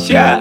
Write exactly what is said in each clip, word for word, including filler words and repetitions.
Sha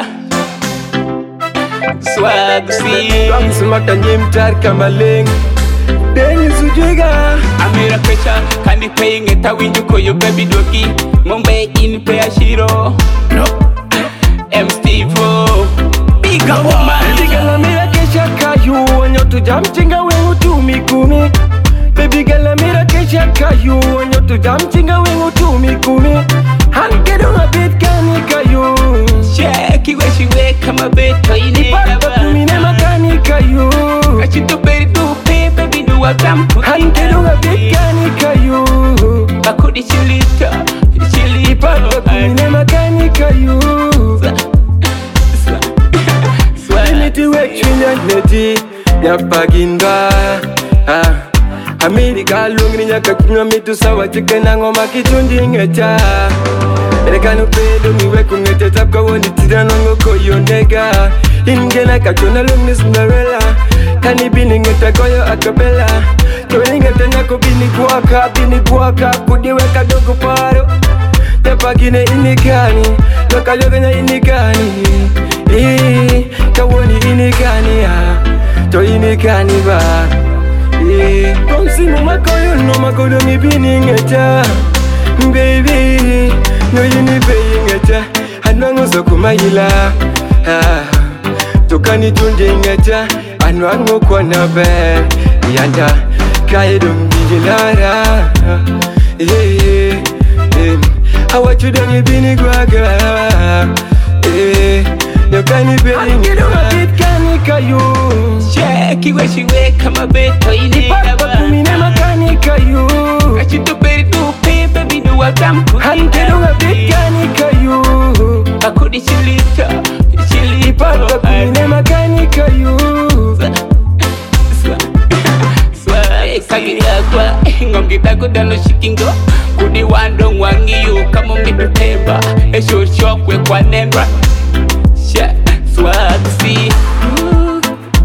Swag see Kamsumata nyimtar kamaling Dennis Ujiga Amira Kesha Kandi paying it a win you call your baby doggy Mumbai in pay a shiro No M Steve Big up woman Baby girl Amira Kesha kayu Wanyo tujam chinga wengu tumi kumi Baby girl Amira Kesha kayu Wanyo tujam chinga wengu tumi kumi Hanke dunga bit kani kayu Shaki where she wake come a bit to you need Papa kumine makani kayu Kachito beri tu pay baby do a damn Hanke dunga bit kani kayu Bakudi chilita Chili Papa kumine makani kayu Niti wekchinya neti Nyapaginda Amerika lungri nyaka kunya mitu sawa chike na ngoma kitundi ngecha Erekano pedo miwe kungete tapka woni tira nongo koyo nega Ingena kachona lungni Cinderella Kani bini ngete koyo akapela Toni ngete nyako bini guaka Bini guaka kudiweka dogo paro Tapagine inikani Loka yoganya inikani Ii Kawoni inikani ya To inikani ba Ii Komsimu makoyo no makoyo ngibini ngecha Baby No yini pay ngecha Anwango soko mayila Tokani tunde ngecha Anwango kwa nabe Yanda Kaidong bijilara Eh Eh Hawa chudangi bini guaga Eh Yokani pay ngecha Kani kayu Shaki where she wake come a bit to you need Papa kumine makani kayu Kachito beri tu pay baby do a damn Hanke dunga bit kani kayu Bakudi chilita Chili Papa kumine makani kayu Kagiyagwa Ngomgita kudano shikingo Kudi wando mwangi yu Kamo mitu temba Esho shokwe kwa nembra Sha Swag see Ooh,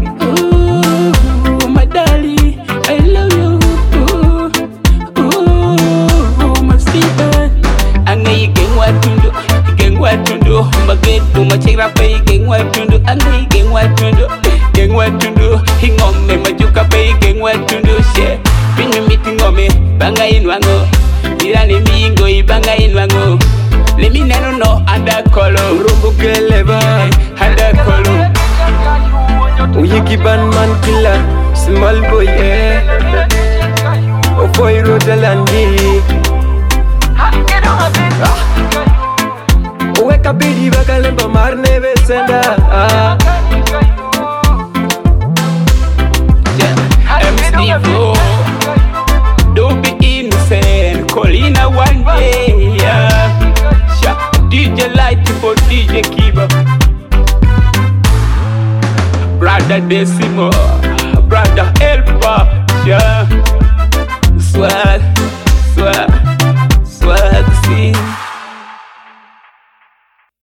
ooh, my darling I love you Ooh, ooh, my Steven Anga igen watundu Igen watundu Magetu machira pe igen watundu Anga igen watundu Igen watundu Hingome majuka pe igen watundu She Pinu miti ngome Banga inwango Irani mingo ibanga inwango Let me know no under color Rumbu keleba Under color Uyiki ban man killer Small boy eh Ofoy rojalandi Uweka bidi bakalemba marne besenda M Steve Don't be innocent Colina one day yeah. D J Light for D J Kiba Brother Decimo Brother